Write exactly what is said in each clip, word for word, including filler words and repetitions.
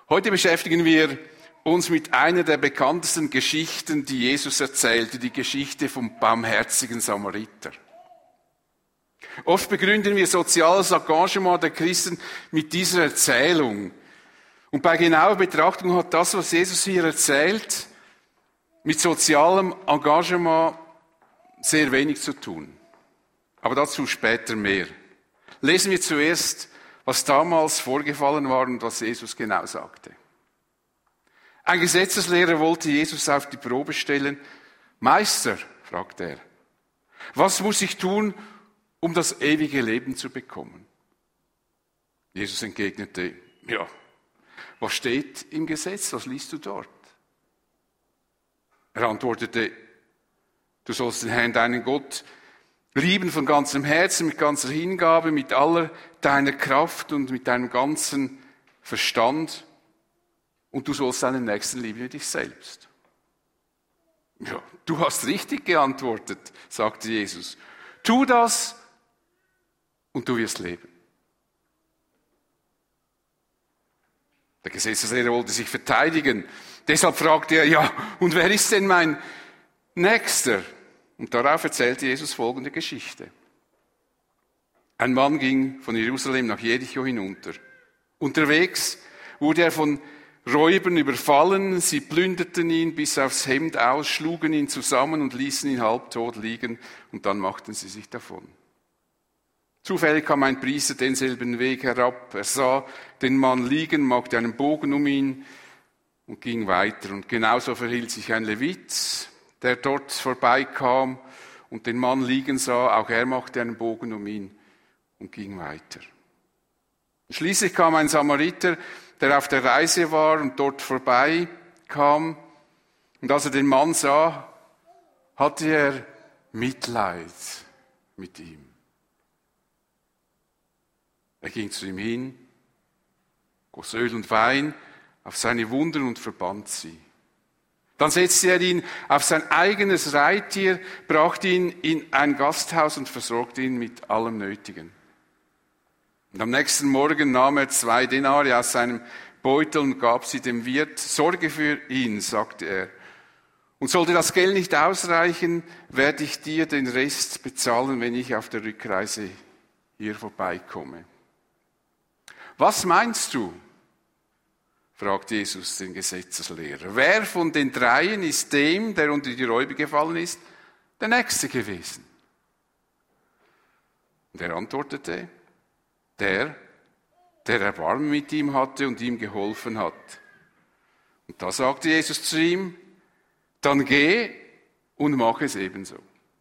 Heute beschäftigen wir uns mit einer der bekanntesten Geschichten, die Jesus erzählte, die Geschichte vom barmherzigen Samariter. Oft begründen wir soziales Engagement der Christen mit dieser Erzählung. Und bei genauer Betrachtung hat das, was Jesus hier erzählt, mit sozialem Engagement sehr wenig zu tun. Aber dazu später mehr. Lesen wir zuerst, was damals vorgefallen war und was Jesus genau sagte. Ein Gesetzeslehrer wollte Jesus auf die Probe stellen. Meister, fragte er, was muss ich tun, um das ewige Leben zu bekommen? Jesus entgegnete, ja, was steht im Gesetz, was liest du dort? Er antwortete, du sollst den Herrn, deinen Gott, lieben von ganzem Herzen, mit ganzer Hingabe, mit aller deiner Kraft und mit deinem ganzen Verstand. Und du sollst deinen Nächsten lieben wie dich selbst. Ja, du hast richtig geantwortet, sagte Jesus. Tu das und du wirst leben. Der Gesetzeslehrer wollte sich verteidigen. Deshalb fragte er, ja, und wer ist denn mein Nächster? Und darauf erzählte Jesus folgende Geschichte. Ein Mann ging von Jerusalem nach Jericho hinunter. Unterwegs wurde er von Räubern überfallen. Sie plünderten ihn bis aufs Hemd aus, schlugen ihn zusammen und ließen ihn halbtot liegen. Und dann machten sie sich davon. Zufällig kam ein Priester denselben Weg herab. Er sah den Mann liegen, machte einen Bogen um ihn und ging weiter. Und genauso verhielt sich ein Levit, der dort vorbeikam und den Mann liegen sah. Auch er machte einen Bogen um ihn und ging weiter. Schließlich kam ein Samariter, der auf der Reise war und dort vorbeikam. Und als er den Mann sah, hatte er Mitleid mit ihm. Er ging zu ihm hin, goss Öl und Wein auf seine Wunden und verband sie. Dann setzte er ihn auf sein eigenes Reittier, brachte ihn in ein Gasthaus und versorgte ihn mit allem Nötigen. Und am nächsten Morgen nahm er zwei Denare aus seinem Beutel und gab sie dem Wirt. Sorge für ihn, sagte er. Und sollte das Geld nicht ausreichen, werde ich dir den Rest bezahlen, wenn ich auf der Rückreise hier vorbeikomme. Was meinst du? Fragt Jesus den Gesetzeslehrer. Wer von den dreien ist dem, der unter die Räuber gefallen ist, der Nächste gewesen? Und er antwortete, der, der Erbarmen mit ihm hatte und ihm geholfen hat. Und da sagte Jesus zu ihm, dann geh und mach es ebenso.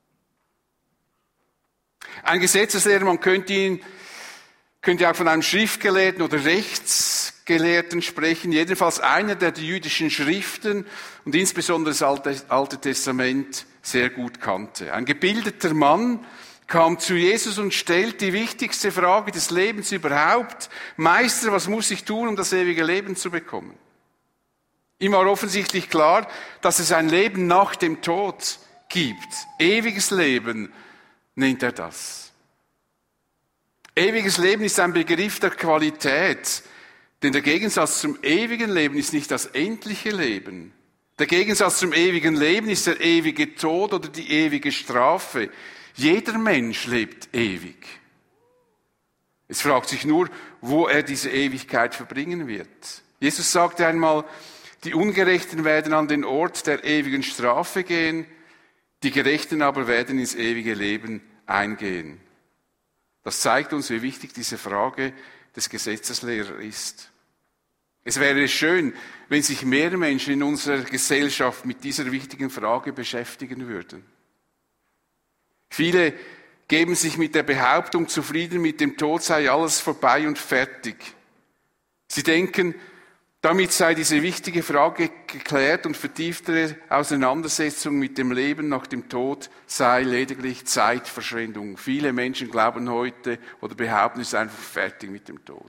Ein Gesetzeslehrer, man könnte ihn, könnte auch von einem Schriftgelehrten oder Rechtsgelehrten sprechen, jedenfalls einer, der die jüdischen Schriften und insbesondere das Alte, Alte Testament sehr gut kannte. Ein gebildeter Mann kam zu Jesus und stellte die wichtigste Frage des Lebens überhaupt. Meister, was muss ich tun, um das ewige Leben zu bekommen? Ihm war offensichtlich klar, dass es ein Leben nach dem Tod gibt. Ewiges Leben nennt er das. Ewiges Leben ist ein Begriff der Qualität, denn der Gegensatz zum ewigen Leben ist nicht das endliche Leben. Der Gegensatz zum ewigen Leben ist der ewige Tod oder die ewige Strafe. Jeder Mensch lebt ewig. Es fragt sich nur, wo er diese Ewigkeit verbringen wird. Jesus sagte einmal, die Ungerechten werden an den Ort der ewigen Strafe gehen, die Gerechten aber werden ins ewige Leben eingehen. Das zeigt uns, wie wichtig diese Frage des Gesetzeslehrers ist. Es wäre schön, wenn sich mehr Menschen in unserer Gesellschaft mit dieser wichtigen Frage beschäftigen würden. Viele geben sich mit der Behauptung zufrieden, mit dem Tod sei alles vorbei und fertig. Sie denken, damit sei diese wichtige Frage geklärt und vertieftere Auseinandersetzung mit dem Leben nach dem Tod sei lediglich Zeitverschwendung. Viele Menschen glauben heute oder behaupten, es ist einfach fertig mit dem Tod.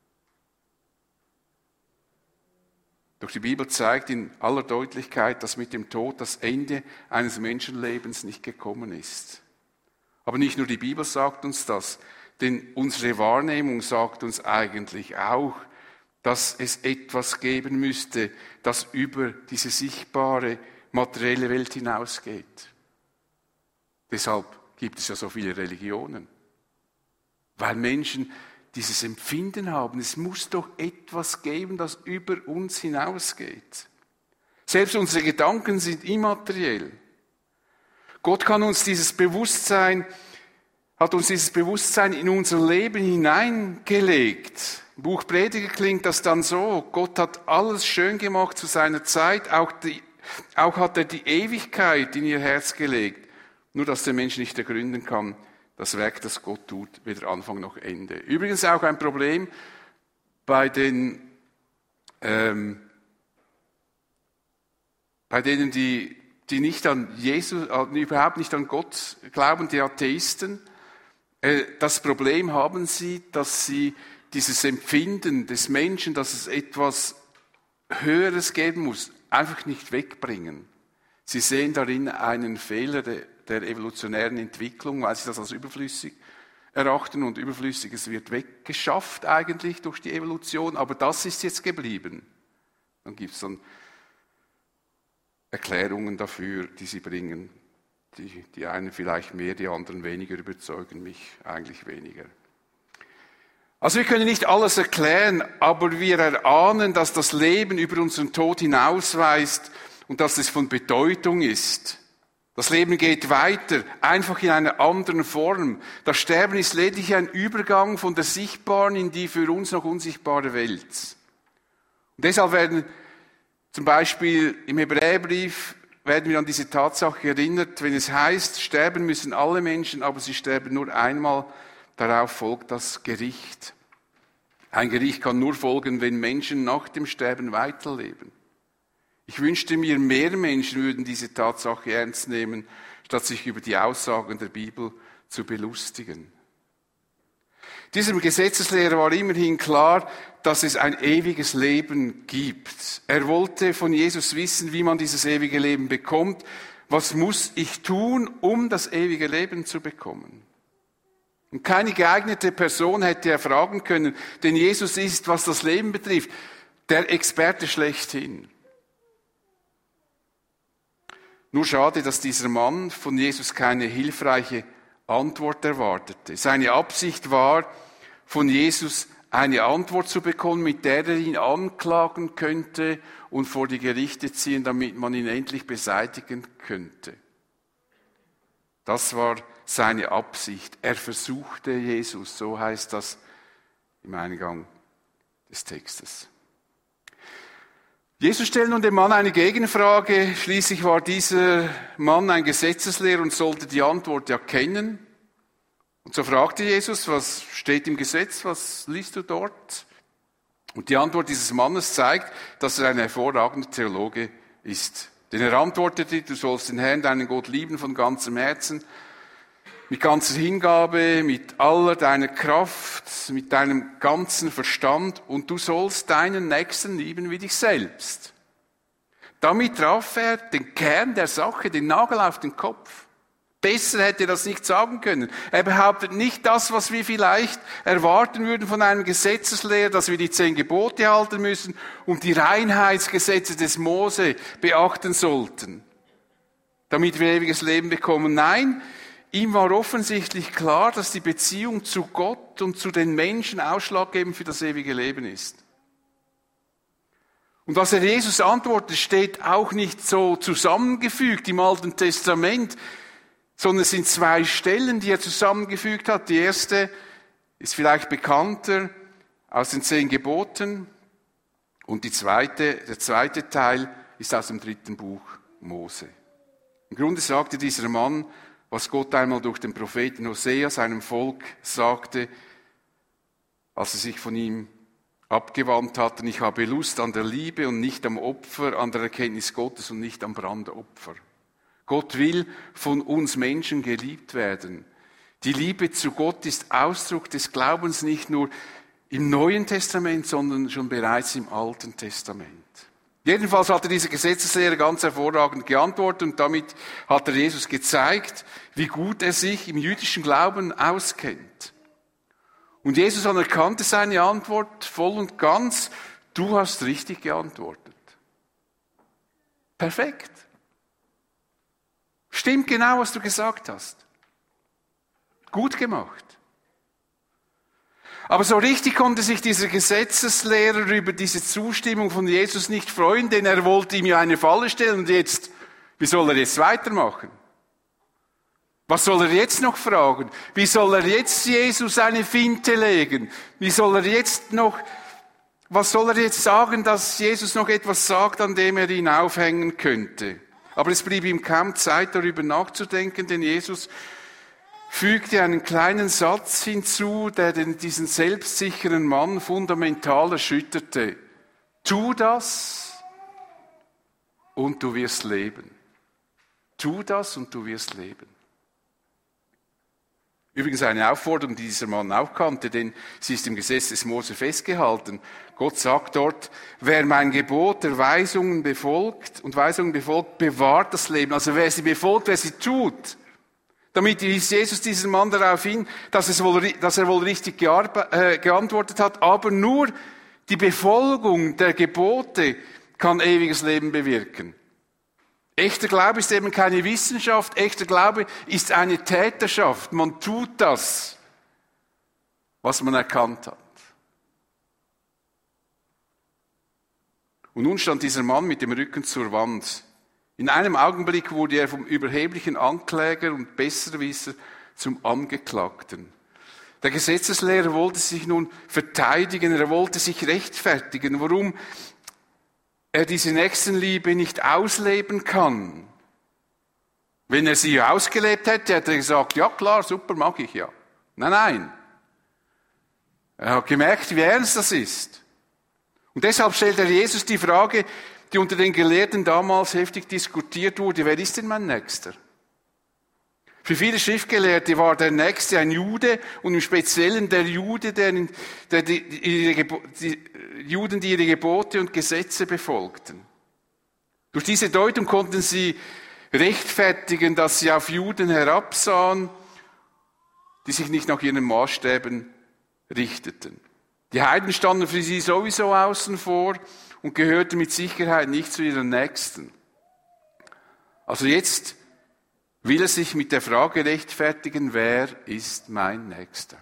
Doch die Bibel zeigt in aller Deutlichkeit, dass mit dem Tod das Ende eines Menschenlebens nicht gekommen ist. Aber nicht nur die Bibel sagt uns das, denn unsere Wahrnehmung sagt uns eigentlich auch, dass es etwas geben müsste, das über diese sichtbare, materielle Welt hinausgeht. Deshalb gibt es ja so viele Religionen. Weil Menschen dieses Empfinden haben, es muss doch etwas geben, das über uns hinausgeht. Selbst unsere Gedanken sind immateriell. Gott kann uns dieses Bewusstsein, hat uns dieses Bewusstsein in unser Leben hineingelegt. Im Buch Prediger klingt das dann so: Gott hat alles schön gemacht zu seiner Zeit, auch, die, auch hat er die Ewigkeit in ihr Herz gelegt. Nur, dass der Mensch nicht ergründen kann, das Werk, das Gott tut, weder Anfang noch Ende. Übrigens auch ein Problem bei den, ähm, bei denen, die, die nicht an Jesus, äh, überhaupt nicht an Gott glauben, die Atheisten. Äh, das Problem haben sie, dass sie dieses Empfinden des Menschen, dass es etwas Höheres geben muss, einfach nicht wegbringen. Sie sehen darin einen Fehler der, der evolutionären Entwicklung, weil sie das als überflüssig erachten, und Überflüssiges wird weggeschafft eigentlich durch die Evolution, aber das ist jetzt geblieben. Dann gibt es dann Erklärungen dafür, die sie bringen. Die, die einen vielleicht mehr, die anderen weniger, überzeugen mich eigentlich weniger. Also wir können nicht alles erklären, aber wir erahnen, dass das Leben über unseren Tod hinausweist und dass es von Bedeutung ist. Das Leben geht weiter, einfach in einer anderen Form. Das Sterben ist lediglich ein Übergang von der sichtbaren in die für uns noch unsichtbare Welt. Und deshalb werden zum Beispiel im Hebräerbrief werden wir an diese Tatsache erinnert, wenn es heißt, sterben müssen alle Menschen, aber sie sterben nur einmal, darauf folgt das Gericht. Ein Gericht kann nur folgen, wenn Menschen nach dem Sterben weiterleben. Ich wünschte mir, mehr Menschen würden diese Tatsache ernst nehmen, statt sich über die Aussagen der Bibel zu belustigen. Diesem Gesetzeslehrer war immerhin klar, dass es ein ewiges Leben gibt. Er wollte von Jesus wissen, wie man dieses ewige Leben bekommt. Was muss ich tun, um das ewige Leben zu bekommen? Und keine geeignete Person hätte er fragen können, denn Jesus ist, was das Leben betrifft, der Experte schlechthin. Nur schade, dass dieser Mann von Jesus keine hilfreiche Antwort erwartete. Seine Absicht war, von Jesus eine Antwort zu bekommen, mit der er ihn anklagen könnte und vor die Gerichte ziehen, damit man ihn endlich beseitigen könnte. Das war seine Absicht. Er versuchte Jesus, so heißt das im Eingang des Textes. Jesus stellt nun dem Mann eine Gegenfrage. Schließlich war dieser Mann ein Gesetzeslehrer und sollte die Antwort ja kennen. Und so fragte Jesus, was steht im Gesetz, was liest du dort? Und die Antwort dieses Mannes zeigt, dass er ein hervorragender Theologe ist. Denn er antwortete, du sollst den Herrn, deinen Gott, lieben von ganzem Herzen, mit ganzer Hingabe, mit aller deiner Kraft, mit deinem ganzen Verstand, und du sollst deinen Nächsten lieben wie dich selbst. Damit traf er den Kern der Sache, den Nagel auf den Kopf. Besser hätte er das nicht sagen können. Er behauptet nicht das, was wir vielleicht erwarten würden von einem Gesetzeslehrer, dass wir die zehn Gebote halten müssen und die Reinheitsgesetze des Mose beachten sollten, damit wir ewiges Leben bekommen. Nein, ihm war offensichtlich klar, dass die Beziehung zu Gott und zu den Menschen ausschlaggebend für das ewige Leben ist. Und was er Jesus antwortet, steht auch nicht so zusammengefügt im Alten Testament, sondern es sind zwei Stellen, die er zusammengefügt hat. Die erste ist vielleicht bekannter aus den zehn Geboten und die zweite, der zweite Teil ist aus dem dritten Buch Mose. Im Grunde sagte dieser Mann, was Gott einmal durch den Propheten Hosea seinem Volk sagte, als sie sich von ihm abgewandt hatten: Ich habe Lust an der Liebe und nicht am Opfer, an der Erkenntnis Gottes und nicht am Brandopfer. Gott will von uns Menschen geliebt werden. Die Liebe zu Gott ist Ausdruck des Glaubens nicht nur im Neuen Testament, sondern schon bereits im Alten Testament. Jedenfalls hatte dieser Gesetzeslehrer ganz hervorragend geantwortet und damit hat er Jesus gezeigt, wie gut er sich im jüdischen Glauben auskennt. Und Jesus anerkannte seine Antwort voll und ganz. Du hast richtig geantwortet. Perfekt. Stimmt genau, was du gesagt hast. Gut gemacht. Aber so richtig konnte sich dieser Gesetzeslehrer über diese Zustimmung von Jesus nicht freuen, denn er wollte ihm ja eine Falle stellen und jetzt, wie soll er jetzt weitermachen? Was soll er jetzt noch fragen? Wie soll er jetzt Jesus eine Finte legen? Wie soll er jetzt noch, was soll er jetzt sagen, dass Jesus noch etwas sagt, an dem er ihn aufhängen könnte? Aber es blieb ihm kaum Zeit, darüber nachzudenken, denn Jesus fügte einen kleinen Satz hinzu, der den, diesen selbstsicheren Mann fundamental erschütterte. Tu das und du wirst leben. Tu das und du wirst leben. Übrigens eine Aufforderung, die dieser Mann auch kannte, denn sie ist im Gesetz des Mose festgehalten. Gott sagt dort, wer mein Gebot der Weisungen befolgt und Weisungen befolgt, bewahrt das Leben. Also wer sie befolgt, wer sie tut. Damit wies Jesus diesen Mann darauf hin, dass, es wohl, dass er wohl richtig gearbe- äh, geantwortet hat, aber nur die Befolgung der Gebote kann ewiges Leben bewirken. Echter Glaube ist eben keine Wissenschaft, echter Glaube ist eine Täterschaft. Man tut das, was man erkannt hat. Und nun stand dieser Mann mit dem Rücken zur Wand. In einem Augenblick wurde er vom überheblichen Ankläger und Besserwisser zum Angeklagten. Der Gesetzeslehrer wollte sich nun verteidigen, er wollte sich rechtfertigen, warum er diese Nächstenliebe nicht ausleben kann. Wenn er sie ausgelebt hätte, hätte er gesagt, ja klar, super, mag ich ja. Nein, nein. Er hat gemerkt, wie ernst das ist. Und deshalb stellt er Jesus die Frage, die unter den Gelehrten damals heftig diskutiert wurde, wer ist denn mein Nächster? Für viele Schriftgelehrte war der Nächste ein Jude und im Speziellen der Jude, der, der die, ihre, die Juden, die ihre Gebote und Gesetze befolgten. Durch diese Deutung konnten sie rechtfertigen, dass sie auf Juden herabsahen, die sich nicht nach ihren Maßstäben richteten. Die Heiden standen für sie sowieso außen vor und gehörten mit Sicherheit nicht zu ihren Nächsten. Also jetzt will er sich mit der Frage rechtfertigen, wer ist mein Nächster?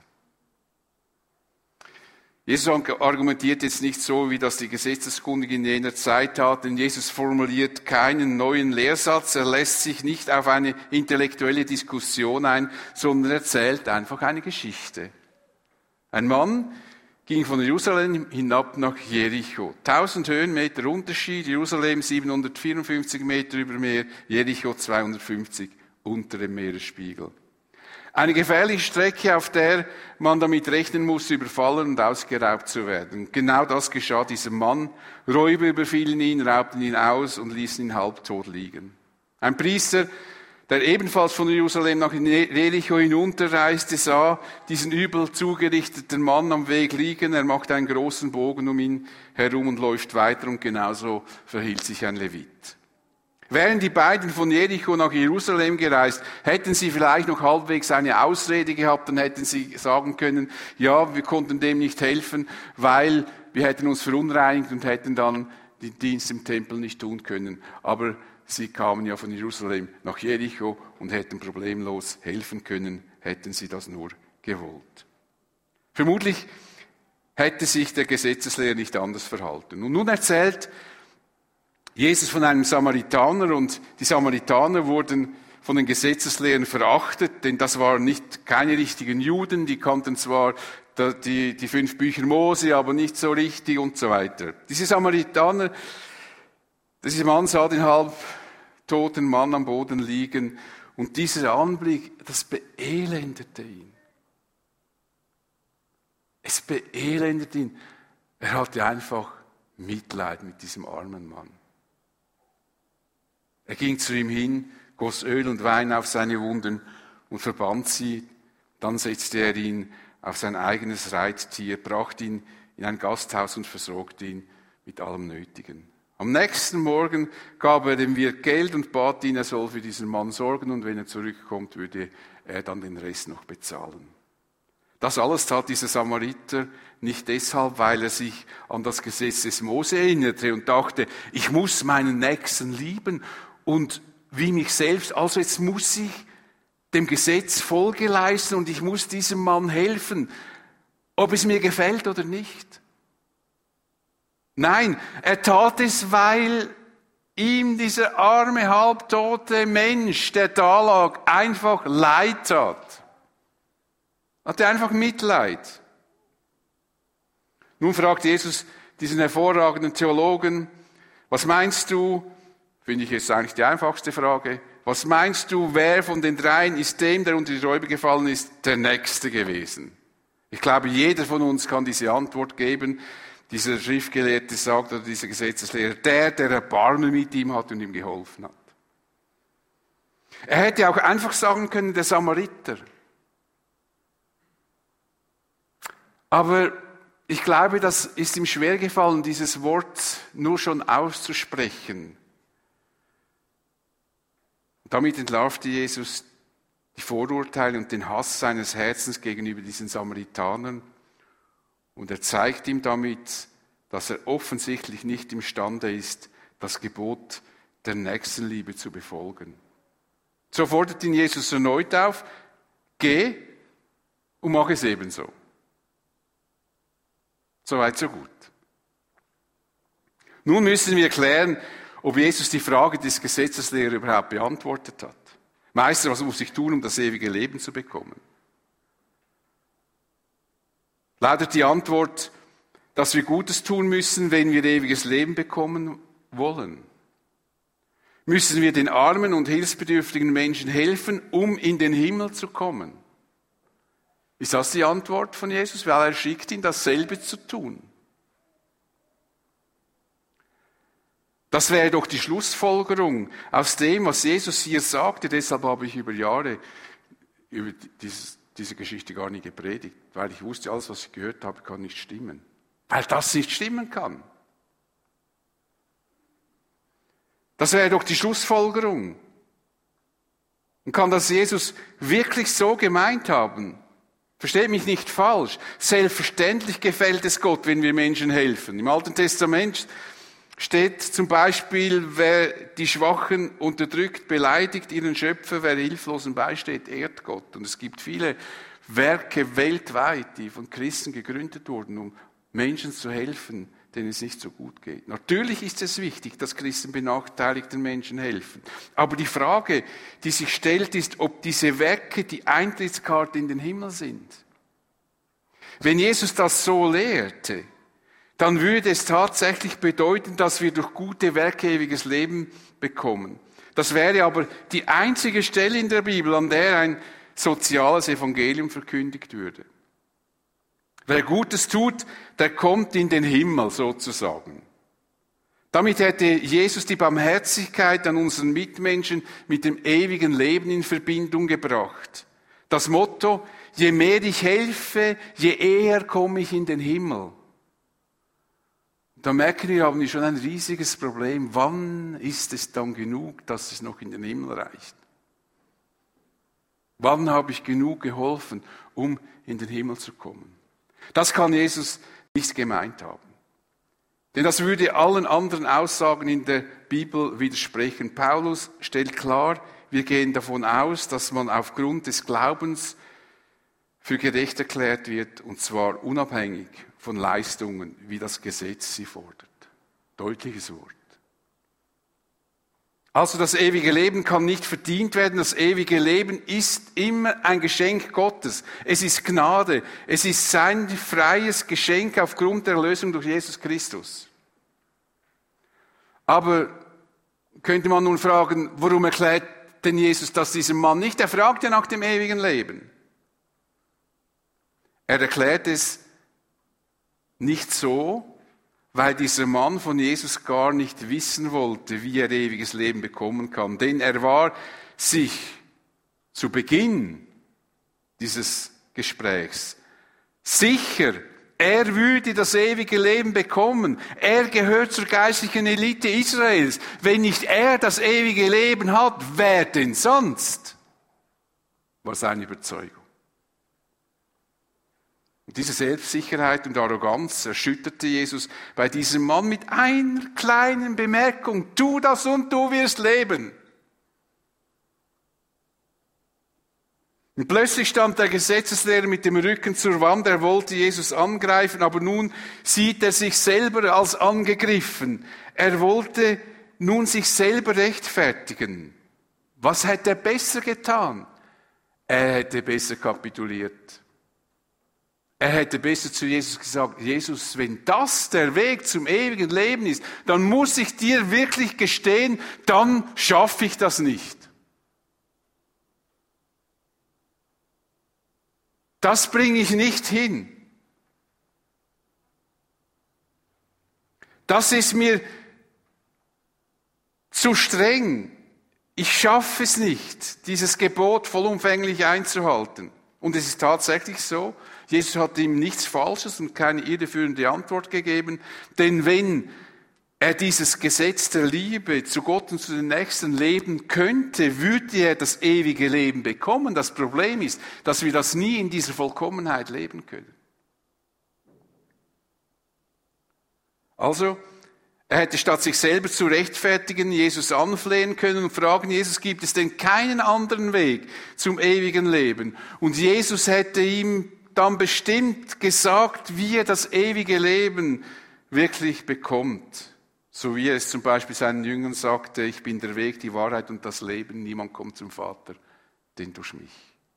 Jesus argumentiert jetzt nicht so, wie das die Gesetzeskundigen in jener Zeit taten. Jesus formuliert keinen neuen Lehrsatz, er lässt sich nicht auf eine intellektuelle Diskussion ein, sondern erzählt einfach eine Geschichte. Ein Mann ging von Jerusalem hinab nach Jericho. Tausend Höhenmeter Unterschied, Jerusalem siebenhundertvierundfünfzig Meter über Meer, Jericho zweihundertfünfzig unter dem Meeresspiegel. Eine gefährliche Strecke, auf der man damit rechnen muss, überfallen und ausgeraubt zu werden. Genau das geschah diesem Mann. Räuber überfielen ihn, raubten ihn aus und ließen ihn halbtot liegen. Ein Priester, der ebenfalls von Jerusalem nach Jericho hinunterreiste, sah diesen übel zugerichteten Mann am Weg liegen. Er macht einen großen Bogen um ihn herum und läuft weiter und genauso verhielt sich ein Levit. Wären die beiden von Jericho nach Jerusalem gereist, hätten sie vielleicht noch halbwegs eine Ausrede gehabt, dann hätten sie sagen können, ja, wir konnten dem nicht helfen, weil wir hätten uns verunreinigt und hätten dann den Dienst im Tempel nicht tun können. Aber sie kamen ja von Jerusalem nach Jericho und hätten problemlos helfen können, hätten sie das nur gewollt. Vermutlich hätte sich der Gesetzeslehrer nicht anders verhalten. Und nun erzählt Jesus von einem Samaritaner, und die Samaritaner wurden von den Gesetzeslehrern verachtet, denn das waren nicht keine richtigen Juden, die kannten zwar die, die fünf Bücher Mose, aber nicht so richtig und so weiter. Diese Samaritaner, dieser Mann sah den halbtoten Mann am Boden liegen und dieser Anblick, das beelendete ihn. Es beelendete ihn. Er hatte einfach Mitleid mit diesem armen Mann. Er ging zu ihm hin, goss Öl und Wein auf seine Wunden und verband sie. Dann setzte er ihn auf sein eigenes Reittier, brachte ihn in ein Gasthaus und versorgte ihn mit allem Nötigen. Am nächsten Morgen gab er dem Wirt Geld und bat ihn, er soll für diesen Mann sorgen und wenn er zurückkommt, würde er dann den Rest noch bezahlen. Das alles tat dieser Samariter nicht deshalb, weil er sich an das Gesetz des Mose erinnerte und dachte, ich muss meinen Nächsten lieben und wie mich selbst, also jetzt muss ich dem Gesetz Folge leisten und ich muss diesem Mann helfen, ob es mir gefällt oder nicht. Nein, er tat es, weil ihm dieser arme, halbtote Mensch, der da lag, einfach Leid tat. Hatte einfach Mitleid. Nun fragt Jesus diesen hervorragenden Theologen, was meinst du, finde ich jetzt eigentlich die einfachste Frage, was meinst du, wer von den dreien ist dem, der unter die Räuber gefallen ist, der Nächste gewesen? Ich glaube, jeder von uns kann diese Antwort geben. Dieser Schriftgelehrte sagt, oder dieser Gesetzeslehrer, der, der Erbarmen mit ihm hat und ihm geholfen hat. Er hätte auch einfach sagen können, der Samariter. Aber ich glaube, das ist ihm schwer gefallen, dieses Wort nur schon auszusprechen. Damit entlarvte Jesus die Vorurteile und den Hass seines Herzens gegenüber diesen Samaritanern. Und er zeigt ihm damit, dass er offensichtlich nicht imstande ist, das Gebot der Nächstenliebe zu befolgen. So fordert ihn Jesus erneut auf, geh und mach es ebenso. Soweit, so gut. Nun müssen wir klären, ob Jesus die Frage des Gesetzeslehrers überhaupt beantwortet hat. Meister, was muss ich tun, um das ewige Leben zu bekommen? Lautet die Antwort, dass wir Gutes tun müssen, wenn wir ewiges Leben bekommen wollen? Müssen wir den armen und hilfsbedürftigen Menschen helfen, um in den Himmel zu kommen? Ist das die Antwort von Jesus? Weil er schickt ihn, dasselbe zu tun. Das wäre doch die Schlussfolgerung aus dem, was Jesus hier sagte. Deshalb habe ich über Jahre über dieses, diese Geschichte gar nicht gepredigt, weil ich wusste, alles, was ich gehört habe, kann nicht stimmen. Weil das nicht stimmen kann. Das wäre doch die Schlussfolgerung. Und kann das Jesus wirklich so gemeint haben? Versteht mich nicht falsch. Selbstverständlich gefällt es Gott, wenn wir Menschen helfen. Im Alten Testament steht zum Beispiel, wer die Schwachen unterdrückt, beleidigt ihren Schöpfer, wer Hilflosen beisteht, ehrt Gott. Und es gibt viele Werke weltweit, die von Christen gegründet wurden, um Menschen zu helfen, denen es nicht so gut geht. Natürlich ist es wichtig, dass Christen benachteiligten Menschen helfen. Aber die Frage, die sich stellt, ist, ob diese Werke die Eintrittskarte in den Himmel sind. Wenn Jesus das so lehrte, dann würde es tatsächlich bedeuten, dass wir durch gute Werke ewiges Leben bekommen. Das wäre aber die einzige Stelle in der Bibel, an der ein soziales Evangelium verkündigt würde. Wer Gutes tut, der kommt in den Himmel sozusagen. Damit hätte Jesus die Barmherzigkeit an unseren Mitmenschen mit dem ewigen Leben in Verbindung gebracht. Das Motto, je mehr ich helfe, je eher komme ich in den Himmel. Da merken wir, haben wir schon ein riesiges Problem. Wann ist es dann genug, dass es noch in den Himmel reicht? Wann habe ich genug geholfen, um in den Himmel zu kommen? Das kann Jesus nicht gemeint haben. Denn das würde allen anderen Aussagen in der Bibel widersprechen. Paulus stellt klar, wir gehen davon aus, dass man aufgrund des Glaubens für gerecht erklärt wird, und zwar unabhängig von Leistungen, wie das Gesetz sie fordert. Deutliches Wort. Also das ewige Leben kann nicht verdient werden. Das ewige Leben ist immer ein Geschenk Gottes. Es ist Gnade. Es ist sein freies Geschenk aufgrund der Erlösung durch Jesus Christus. Aber könnte man nun fragen, warum erklärt denn Jesus das diesem Mann nicht? Er fragt ja nach dem ewigen Leben. Er erklärt es nicht so, weil dieser Mann von Jesus gar nicht wissen wollte, wie er ewiges Leben bekommen kann. Denn er war sich zu Beginn dieses Gesprächs sicher, er würde das ewige Leben bekommen. Er gehört zur geistlichen Elite Israels. Wenn nicht er das ewige Leben hat, wer denn sonst? War seine Überzeugung. Und diese Selbstsicherheit und Arroganz erschütterte Jesus bei diesem Mann mit einer kleinen Bemerkung: Tu das und du wirst leben. Und plötzlich stand der Gesetzeslehrer mit dem Rücken zur Wand. Er wollte Jesus angreifen, aber nun sieht er sich selber als angegriffen. Er wollte nun sich selber rechtfertigen. Was hätte er besser getan? Er hätte besser kapituliert. Er hätte besser zu Jesus gesagt: Jesus, wenn das der Weg zum ewigen Leben ist, dann muss ich dir wirklich gestehen, dann schaffe ich das nicht. Das bringe ich nicht hin. Das ist mir zu streng. Ich schaffe es nicht, dieses Gebot vollumfänglich einzuhalten. Und es ist tatsächlich so, Jesus hat ihm nichts Falsches und keine irreführende Antwort gegeben. Denn wenn er dieses Gesetz der Liebe zu Gott und zu den Nächsten leben könnte, würde er das ewige Leben bekommen. Das Problem ist, dass wir das nie in dieser Vollkommenheit leben können. Also, er hätte statt sich selber zu rechtfertigen, Jesus anflehen können und fragen: Jesus, gibt es denn keinen anderen Weg zum ewigen Leben? Und Jesus hätte ihm dann bestimmt gesagt, wie er das ewige Leben wirklich bekommt. So wie er es zum Beispiel seinen Jüngern sagte: Ich bin der Weg, die Wahrheit und das Leben. Niemand kommt zum Vater, denn durch mich.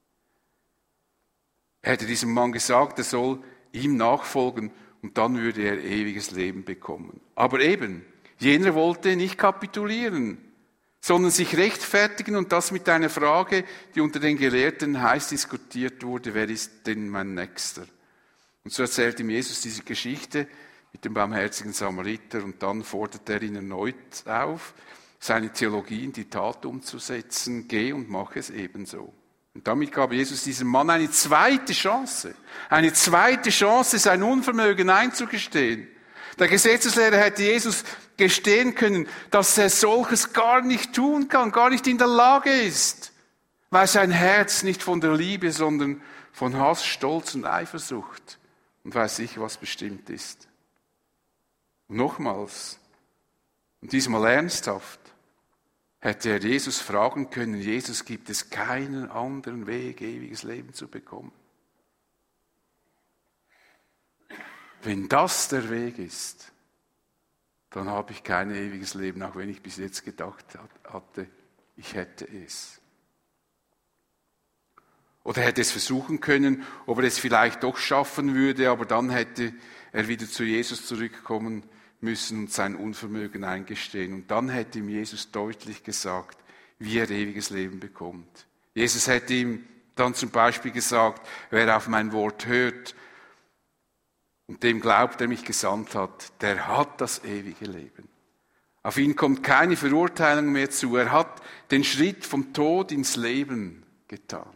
Er hätte diesem Mann gesagt, er soll ihm nachfolgen und dann würde er ewiges Leben bekommen. Aber eben, jener wollte nicht kapitulieren, sondern sich rechtfertigen, und das mit einer Frage, die unter den Gelehrten heiß diskutiert wurde: Wer ist denn mein Nächster? Und so erzählt ihm Jesus diese Geschichte mit dem barmherzigen Samariter, und dann fordert er ihn erneut auf, seine Theologie in die Tat umzusetzen. Geh und mach es ebenso. Und damit gab Jesus diesem Mann eine zweite Chance, eine zweite Chance, sein Unvermögen einzugestehen. Der Gesetzeslehrer hätte Jesus gestehen können, dass er solches gar nicht tun kann, gar nicht in der Lage ist, weil sein Herz nicht von der Liebe, sondern von Hass, Stolz und Eifersucht und weiß ich was bestimmt ist. Und nochmals, und diesmal ernsthaft, hätte er Jesus fragen können: Jesus, gibt es keinen anderen Weg, ewiges Leben zu bekommen? Wenn das der Weg ist, dann habe ich kein ewiges Leben, auch wenn ich bis jetzt gedacht hatte, ich hätte es. Oder er hätte es versuchen können, ob er es vielleicht doch schaffen würde, aber dann hätte er wieder zu Jesus zurückkommen müssen und sein Unvermögen eingestehen. Und dann hätte ihm Jesus deutlich gesagt, wie er ewiges Leben bekommt. Jesus hätte ihm dann zum Beispiel gesagt: Wer auf mein Wort hört und dem glaubt, der mich gesandt hat, der hat das ewige Leben. Auf ihn kommt keine Verurteilung mehr zu. Er hat den Schritt vom Tod ins Leben getan.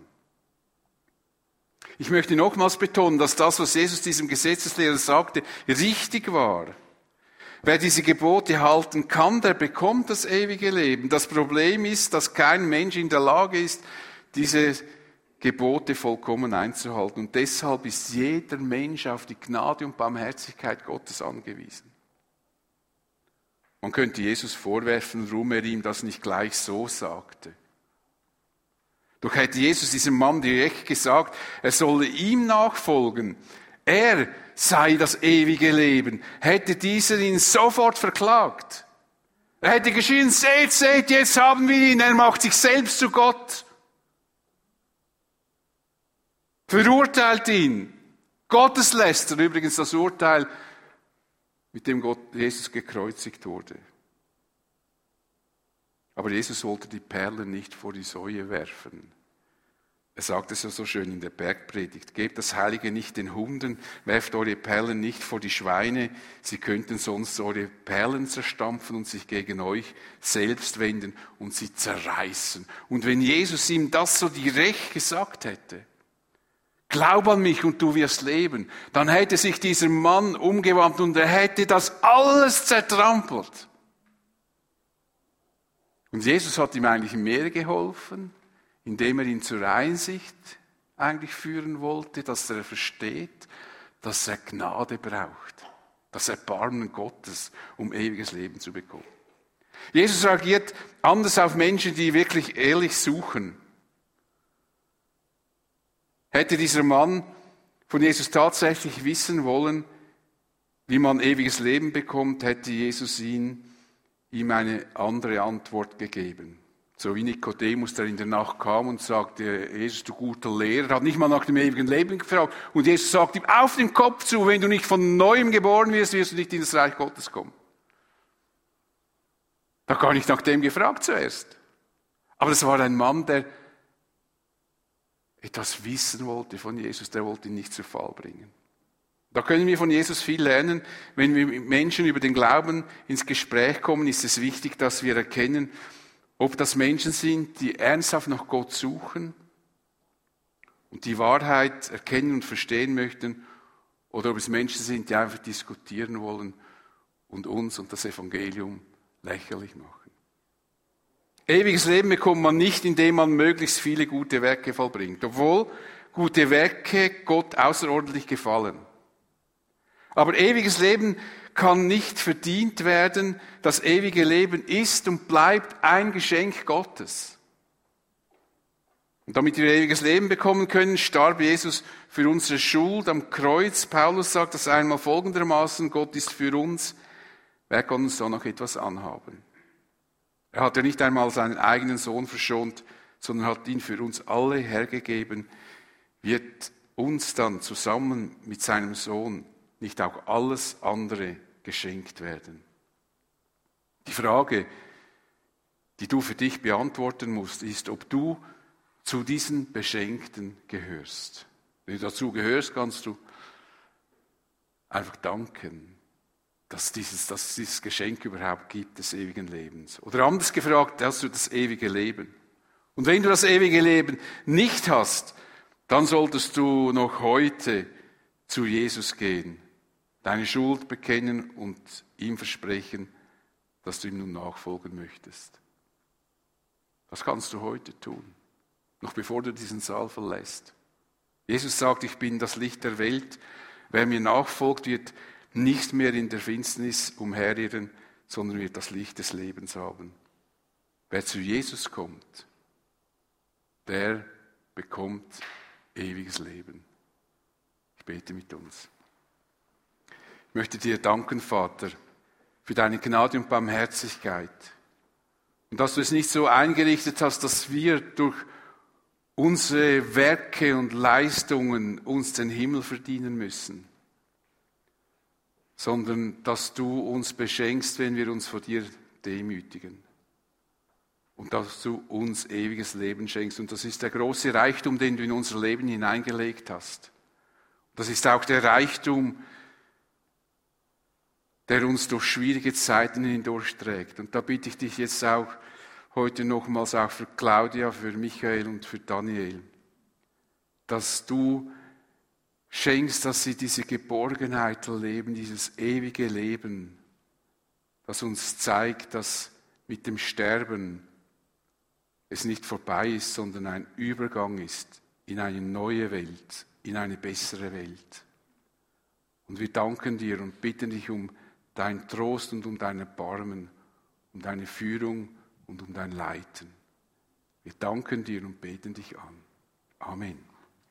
Ich möchte nochmals betonen, dass das, was Jesus diesem Gesetzeslehrer sagte, richtig war. Wer diese Gebote halten kann, der bekommt das ewige Leben. Das Problem ist, dass kein Mensch in der Lage ist, diese Gebote vollkommen einzuhalten. Und deshalb ist jeder Mensch auf die Gnade und Barmherzigkeit Gottes angewiesen. Man könnte Jesus vorwerfen, warum er ihm das nicht gleich so sagte. Doch hätte Jesus diesem Mann direkt gesagt, er solle ihm nachfolgen, er sei das ewige Leben, hätte dieser ihn sofort verklagt. Er hätte geschrien: Seht, seht, jetzt haben wir ihn, er macht sich selbst zu Gott. Verurteilt ihn. Gottesläster, übrigens das Urteil, mit dem Gott, Jesus gekreuzigt wurde. Aber Jesus wollte die Perlen nicht vor die Säue werfen. Er sagt es ja so schön in der Bergpredigt: Gebt das Heilige nicht den Hunden, werft eure Perlen nicht vor die Schweine, sie könnten sonst eure Perlen zerstampfen und sich gegen euch selbst wenden und sie zerreißen. Und wenn Jesus ihm das so direkt gesagt hätte, glaub an mich und du wirst leben, dann hätte sich dieser Mann umgewandt und er hätte das alles zertrampelt. Und Jesus hat ihm eigentlich mehr geholfen, indem er ihn zur Einsicht eigentlich führen wollte, dass er versteht, dass er Gnade braucht, das Erbarmen Gottes, um ewiges Leben zu bekommen. Jesus reagiert anders auf Menschen, die wirklich ehrlich suchen. Hätte dieser Mann von Jesus tatsächlich wissen wollen, wie man ewiges Leben bekommt, hätte Jesus ihn, ihm eine andere Antwort gegeben. So wie Nikodemus, der in der Nacht kam und sagte, Jesus, du guter Lehrer, hat nicht mal nach dem ewigen Leben gefragt. Und Jesus sagt ihm auf den Kopf zu, wenn du nicht von Neuem geboren wirst, wirst du nicht in das Reich Gottes kommen. Da hat gar nicht nach dem gefragt zuerst. Aber das war ein Mann, der etwas wissen wollte von Jesus, der wollte ihn nicht zu Fall bringen. Da können wir von Jesus viel lernen. Wenn wir mit Menschen über den Glauben ins Gespräch kommen, ist es wichtig, dass wir erkennen, ob das Menschen sind, die ernsthaft nach Gott suchen und die Wahrheit erkennen und verstehen möchten, oder ob es Menschen sind, die einfach diskutieren wollen und uns und das Evangelium lächerlich machen. Ewiges Leben bekommt man nicht, indem man möglichst viele gute Werke vollbringt, obwohl gute Werke Gott außerordentlich gefallen. Aber ewiges Leben kann nicht verdient werden. Das ewige Leben ist und bleibt ein Geschenk Gottes. Und damit wir ewiges Leben bekommen können, starb Jesus für unsere Schuld am Kreuz. Paulus sagt das einmal folgendermaßen: Gott ist für uns, wer kann uns da noch etwas anhaben? Er hat ja nicht einmal seinen eigenen Sohn verschont, sondern hat ihn für uns alle hergegeben. Wird uns dann zusammen mit seinem Sohn nicht auch alles andere geschenkt werden? Die Frage, die du für dich beantworten musst, ist, ob du zu diesen Beschenkten gehörst. Wenn du dazu gehörst, kannst du einfach danken, dass dieses, dass es dieses Geschenk überhaupt gibt, des ewigen Lebens. Oder anders gefragt, hast du das ewige Leben? Und wenn du das ewige Leben nicht hast, dann solltest du noch heute zu Jesus gehen, deine Schuld bekennen und ihm versprechen, dass du ihm nun nachfolgen möchtest. Das kannst du heute tun, noch bevor du diesen Saal verlässt. Jesus sagt, ich bin das Licht der Welt. Wer mir nachfolgt, wird nicht mehr in der Finsternis umherirren, sondern wird das Licht des Lebens haben. Wer zu Jesus kommt, der bekommt ewiges Leben. Ich bete mit uns. Ich möchte dir danken, Vater, für deine Gnade und Barmherzigkeit. Und dass du es nicht so eingerichtet hast, dass wir durch unsere Werke und Leistungen uns den Himmel verdienen müssen, sondern dass du uns beschenkst, wenn wir uns vor dir demütigen. Und dass du uns ewiges Leben schenkst. Und das ist der große Reichtum, den du in unser Leben hineingelegt hast. Das ist auch der Reichtum, der uns durch schwierige Zeiten hindurchträgt. Und da bitte ich dich jetzt auch heute nochmals auch für Claudia, für Michael und für Daniel, dass du schenkst, dass sie diese Geborgenheit erleben, dieses ewige Leben, das uns zeigt, dass mit dem Sterben es nicht vorbei ist, sondern ein Übergang ist in eine neue Welt, in eine bessere Welt. Und wir danken dir und bitten dich um dein Trost und um dein Erbarmen, um deine Führung und um dein Leiten. Wir danken dir und beten dich an. Amen.